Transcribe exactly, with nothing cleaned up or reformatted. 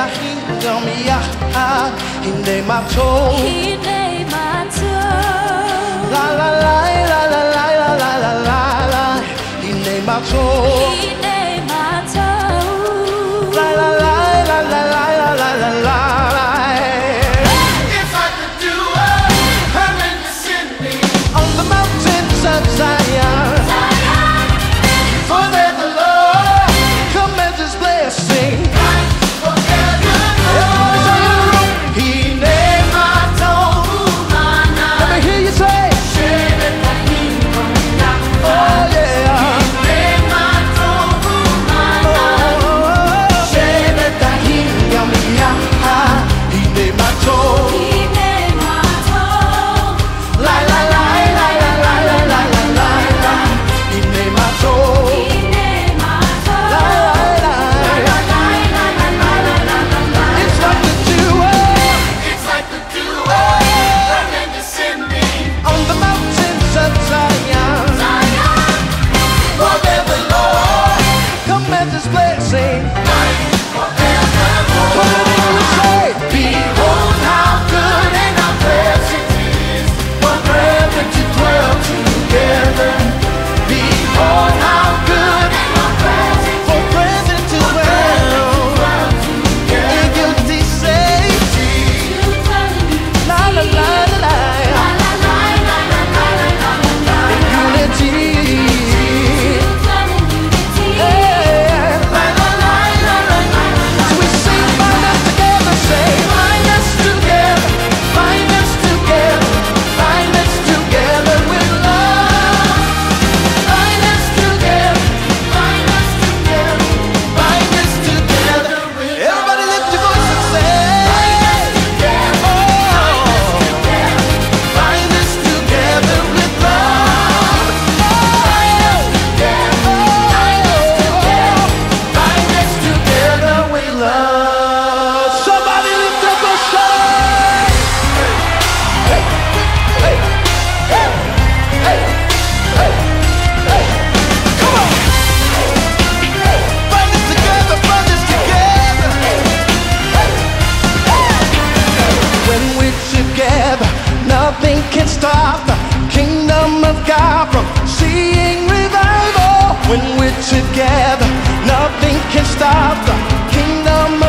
Hine mato, hine mato, la la la la la la la la la la la. Hine mato, hine mato, la la la la la la la la la la. If I could do it, come and send me On the mountains of Zion, for there the Lord come and His blessing. forever. Everybody say it. Hine mato. Let me hear you say. Oh yeah. Nothing can stop the kingdom of God from seeing revival. When we're together, nothing can stop the kingdom